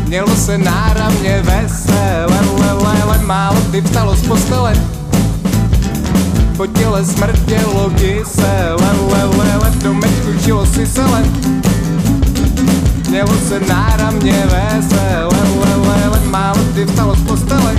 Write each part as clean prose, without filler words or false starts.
Mělo se náramně vesele, lele, málo kdy vstalo z postele. Po těle smrdělo kysele, lele, v domečku žilo si sele. Mělo se náramně vesele, lele, málo kdy vstalo z postele.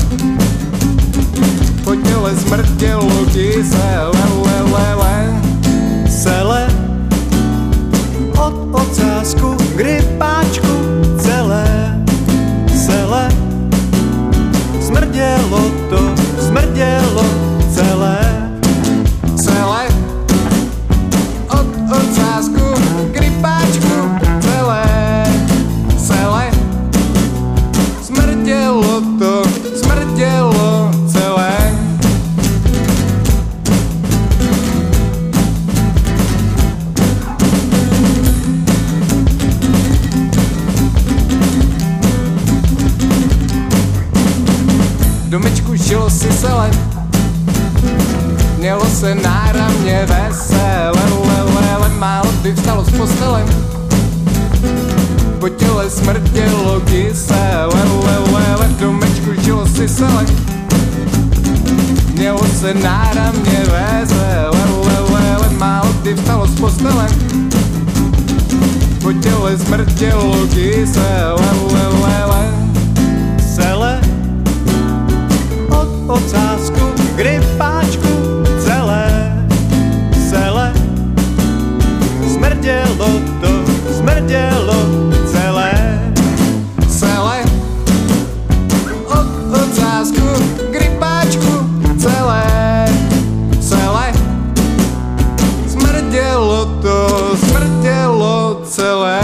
Po těle smrdělo kysele, lele. Sele od ocásku k rypáčku celé. Sele smrdělo to, smrdělo celé. Celé od ocásku k rypáčku celé. Celé smrdělo to, smrdělo celé. V domečku žilo si sele. Mělo se náramně vesele, lele, málo kdy vstalo z postele. Po těle smrdělo kysele, lele, v domečku žilo si sele. Mělo se náramně vesele, lele, málo kdy vstalo z postele. Po těle smrdělo kysele, lele. Sele od ocásku k rypáčku celé. Sele smrdělo to, smrdělo celé. Celé od ocásku k rypáčku celé. Celé smrdělo to, smrdělo celé.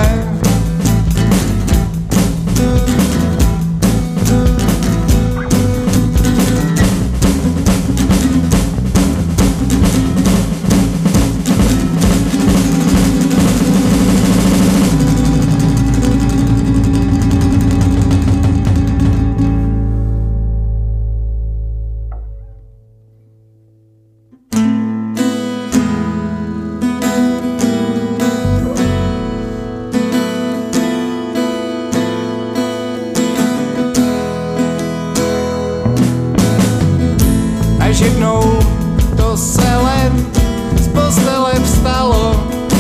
Až jednou to sele z postele vstalo,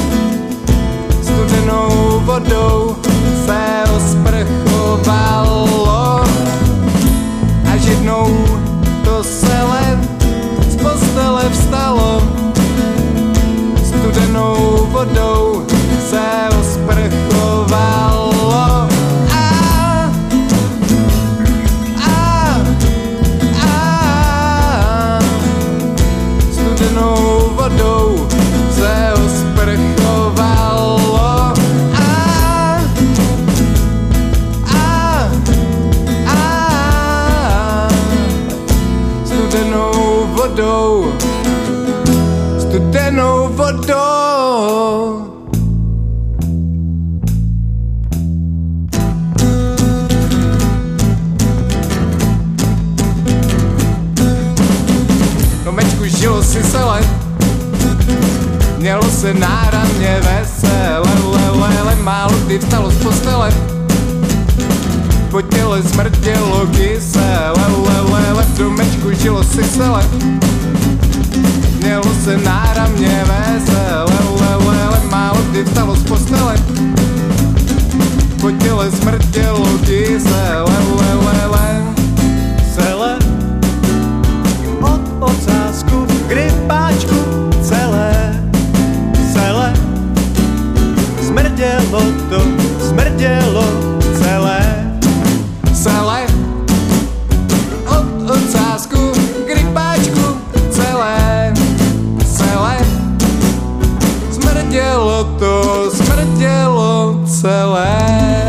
studenou vodou se osprchovalo. Až jednou to sele z postele vstalo, studenou vodou se osprchovalo. Studenou vodou se osprchovalo. Studenou vodou, studenou vodou. V domečku žilo si sele. Mělo se náramně vesele, lele, málo kdy vstalo z postele. Po těle smrdělo kysele, lele, v domečku žilo si sele. Mělo se náramně vesele, lele, málo kdy vstalo z postele. Po těle smrdělo kysele, lele. Sele od ocásku k rypáčku celé. Sele smrdělo to, smrdělo celé. Celé od ocásku k rypáčku celé. Celé smrdělo to, smrdělo celé.